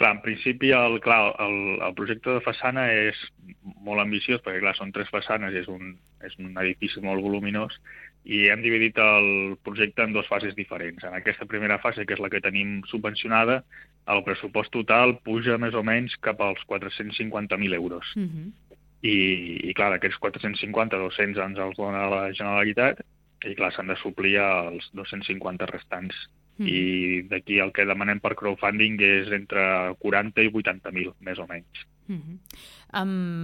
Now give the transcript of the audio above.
Clar, en principi, el projecte de façana és molt ambiciós, perquè clar, són 3 façanes i és un edifici molt voluminós, i hem dividit el projecte en 2 fases diferents. En aquesta primera fase, que és la que tenim subvencionada, el pressupost total puja més o menys cap als 450.000 euros. I clar, d'aquests 450, 200 ens els dona la Generalitat, i clar, s'han de suplir els 250 restants. I d'aquí el que demanem per crowdfunding és entre 40 i 80.000, més o menys.